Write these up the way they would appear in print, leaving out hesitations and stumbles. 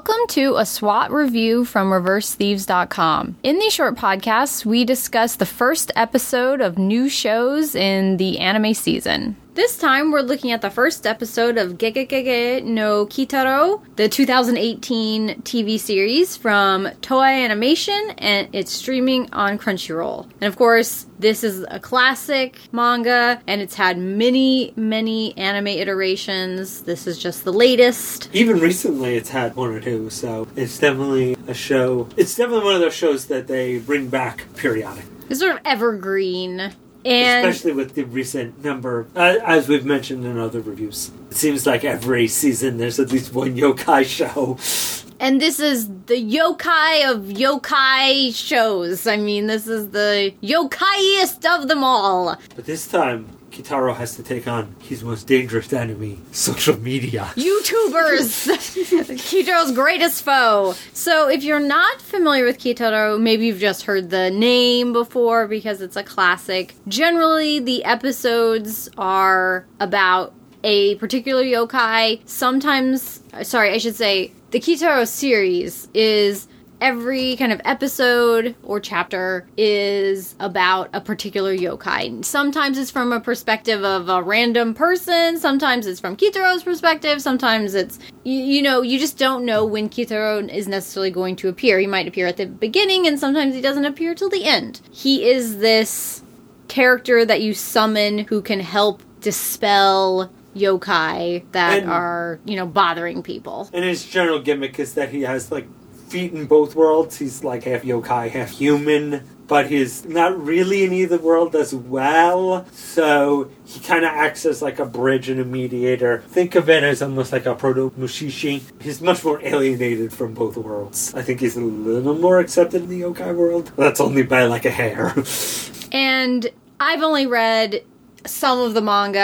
Welcome to a SWAT review from ReverseThieves.com. In these short podcasts, we discuss the first episode of new shows in the anime season. This time, we're looking at the first episode of Gegegege no Kitaro, the 2018 TV series from Toei Animation, and it's streaming on Crunchyroll. And of course, this is a classic manga, and it's had many, many anime iterations. This is just the latest. Even recently, it's had one or two, so it's definitely a show. It's definitely one of those shows that they bring back periodically. It's sort of evergreen. Especially with the recent number, as we've mentioned in other reviews. It seems like every season there's at least one yokai show. And this is the yokai of yokai shows. I mean, this is the yokaiest of them all. But this time, Kitaro has to take on his most dangerous enemy, social media. YouTubers! Kitaro's greatest foe. So if you're not familiar with Kitaro, maybe you've just heard the name before because it's a classic. Generally, the episodes are about a particular yokai. Sometimes, the Kitaro series is every kind of episode or chapter is about a particular yokai. Sometimes it's from a perspective of a random person. Sometimes it's from Kitaro's perspective. Sometimes it's, you just don't know when Kitaro is necessarily going to appear. He might appear at the beginning, and sometimes he doesn't appear till the end. He is this character that you summon who can help dispel yokai that are, bothering people. And his general gimmick is that he has, feet in both worlds. He's half yokai, half human, but he's not really in either world as well. So he kind of acts as a bridge and a mediator. Think of it as almost like a proto-Mushishi. He's much more alienated from both worlds. I think he's a little more accepted in the yokai world. That's only by a hair. And I've only read some of the manga.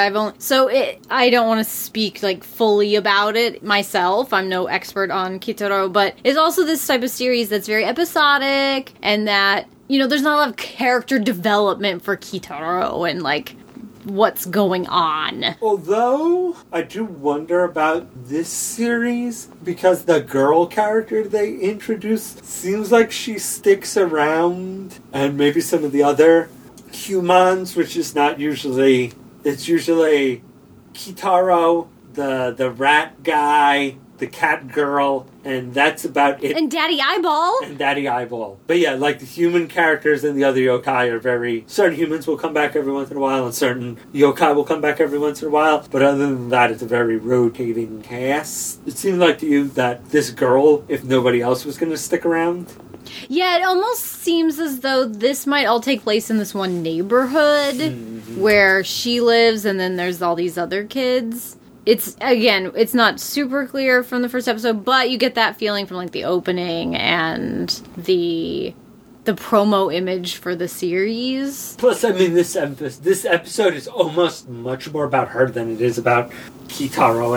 I don't want to speak fully about it myself. I'm no expert on Kitaro, but it's also this type of series that's very episodic, and that there's not a lot of character development for Kitaro and what's going on. Although I do wonder about this series because the girl character they introduced seems like she sticks around, and maybe some of the other humans, which is not usually... It's usually Kitaro, the rat guy, the cat girl, and that's about it. And Daddy Eyeball. But yeah, the human characters and the other yokai are very... Certain humans will come back every once in a while, and certain yokai will come back every once in a while. But other than that, it's a very rotating cast. It seemed like to you that this girl, if nobody else was going to stick around... Yeah, it almost seems as though this might all take place in this one neighborhood where she lives, and then there's all these other kids. It's not super clear from the first episode, but you get that feeling from the opening and the promo image for the series. Plus, this episode is almost much more about her than it is about Kitaro.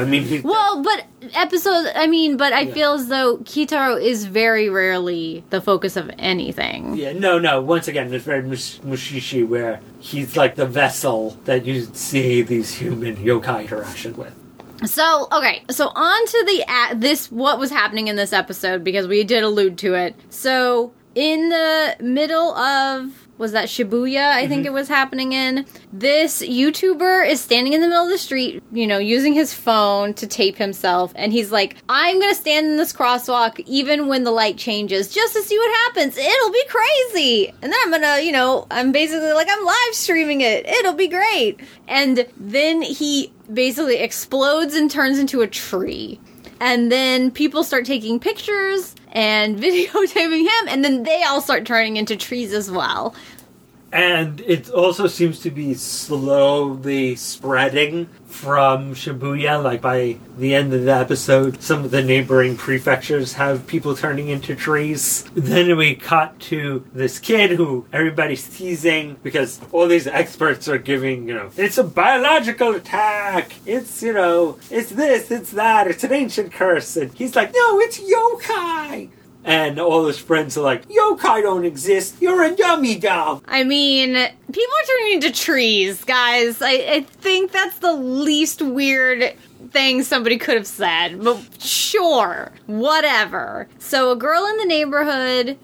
I feel as though Kitaro is very rarely the focus of anything. Yeah, no. Once again, it's very Mushishi, where he's the vessel that you see these human yokai interaction with. So on to what was happening in this episode, because we did allude to it. So in the middle of... Was that Shibuya, I think it was happening in? This YouTuber is standing in the middle of the street, using his phone to tape himself. And he's like, I'm going to stand in this crosswalk even when the light changes just to see what happens. It'll be crazy. And then I'm going to, I'm basically I'm live streaming it. It'll be great. And then he basically explodes and turns into a tree. And then people start taking pictures and videotaping him, and then they all start turning into trees as well. And it also seems to be slowly spreading from Shibuya. By the end of the episode, some of the neighboring prefectures have people turning into trees. Then we cut to this kid who everybody's teasing because all these experts are giving, it's a biological attack. It's, it's this, it's that, it's an ancient curse. And he's like, no, it's yokai. And all his friends are like, yokai don't exist, you're a dummy dumb. People are turning into trees, guys. I think that's the least weird things somebody could have said, but sure, whatever. So a girl in the neighborhood,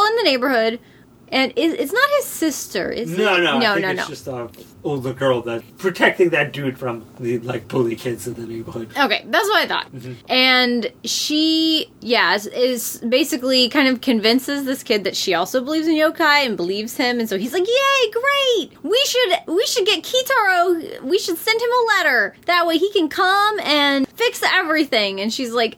and it's not his sister, is it? No. I think it's just an older girl that's protecting that dude from the, like, bully kids in the neighborhood. Okay, that's what I thought. And she, is basically kind of convinces this kid that she also believes in yokai and believes him, and so he's like, yay, great! We should get Kitaro, we should send him a letter. That way he can come and fix everything. And she's like,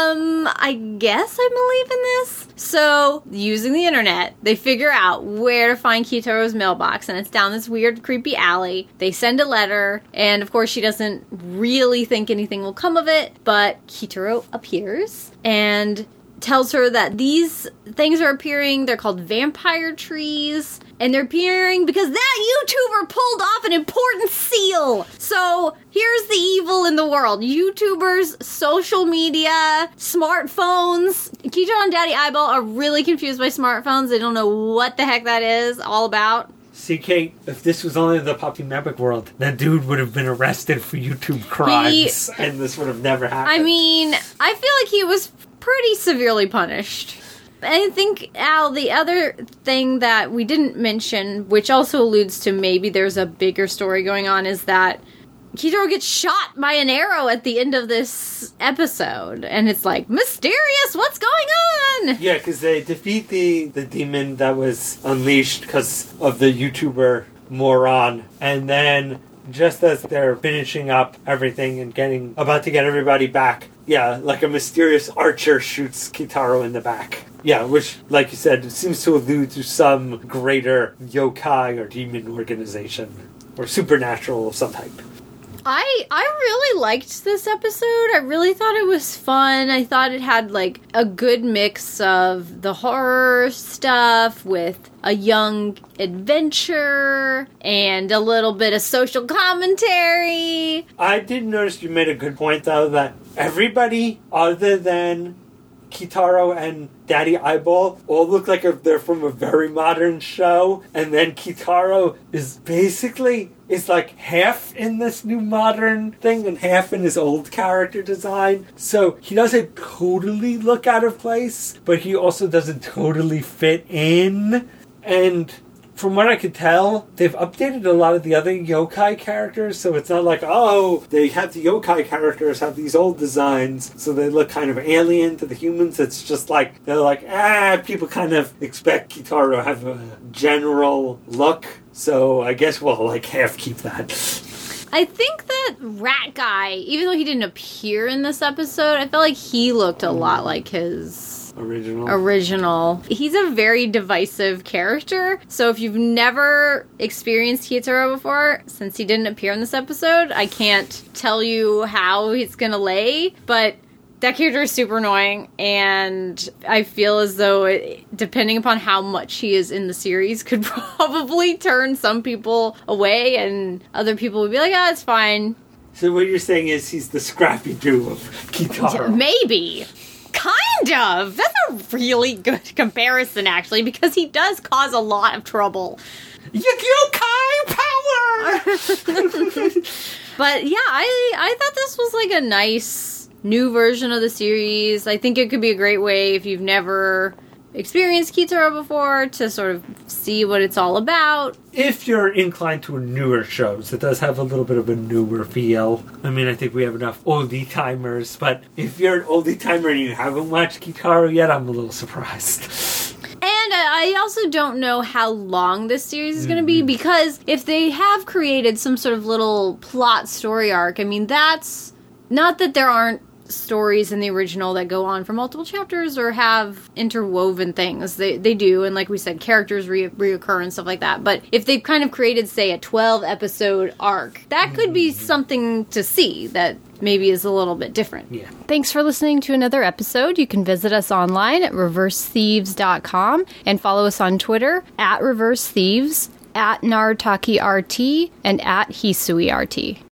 I guess I believe in this. So, using the internet, they figure out where to find Kitaro's mailbox, and it's down this weird, creepy alley. They send a letter, and of course she doesn't really think anything will come of it, but Kitaro appears and tells her that these things are appearing. They're called vampire trees, and they're appearing because that YouTuber pulled off an important seal. So here's the evil in the world. YouTubers, social media, smartphones. Kitaro and Daddy Eyeball are really confused by smartphones. They don't know what the heck that is all about. See, Kate, if this was only the Poppy Mavic world, that dude would have been arrested for YouTube crimes, and this would have never happened. I mean, I feel like he was pretty severely punished. I think, Al, the other thing that we didn't mention, which also alludes to maybe there's a bigger story going on, is that Kitaro gets shot by an arrow at the end of this episode. And it's like, mysterious, what's going on? Yeah, because they defeat the demon that was unleashed because of the YouTuber moron. And then, just as they're finishing up everything and about to get everybody back, like a mysterious archer shoots Kitaro in the back. Yeah, which, like you said, seems to allude to some greater yokai or demon organization or supernatural of some type. I really liked this episode. I really thought it was fun. I thought it had, like, a good mix of the horror stuff with a young adventure and a little bit of social commentary. I did notice you made a good point, though, that everybody other than Kitaro and Daddy Eyeball all look like they're from a very modern show, and then Kitaro is like half in this new modern thing and half in his old character design. So he doesn't totally look out of place, but he also doesn't totally fit in. And from what I could tell, they've updated a lot of the other yokai characters, so it's not like, they have the yokai characters have these old designs, so they look kind of alien to the humans. It's just like, they're like, people kind of expect Kitaro to have a general look, so I guess we'll, like, half keep that. I think that Rat Guy, even though he didn't appear in this episode, I felt like he looked a lot like his original. He's a very divisive character, so if you've never experienced Kitaro before, since he didn't appear in this episode, I can't tell you how he's gonna lay, but that character is super annoying, and I feel as though depending upon how much he is in the series, could probably turn some people away, and other people would be like, it's fine. So what you're saying is he's the Scrappy-Doo of Kitaro. Maybe. Kind of. That's a really good comparison, actually, because he does cause a lot of trouble. Yokai power! But yeah, I thought this was like a nice new version of the series. I think it could be a great way if you've never experienced Kitaro before to sort of see what it's all about. If you're inclined to newer shows, it does have a little bit of a newer feel. I mean, I think we have enough oldie-timers, but if you're an oldie-timer and you haven't watched Kitaro yet, I'm a little surprised. And I also don't know how long this series is going to be, because if they have created some sort of little plot story arc, I mean, that's not that there aren't stories in the original that go on for multiple chapters or have interwoven things. They do, and like we said, characters reoccur and stuff like that. But if they've kind of created, say, a 12-episode arc, that could be something to see that maybe is a little bit different. Yeah. Thanks for listening to another episode. You can visit us online at reversethieves.com and follow us on Twitter at reversethieves, at NartakiRT, and at HisuiRT.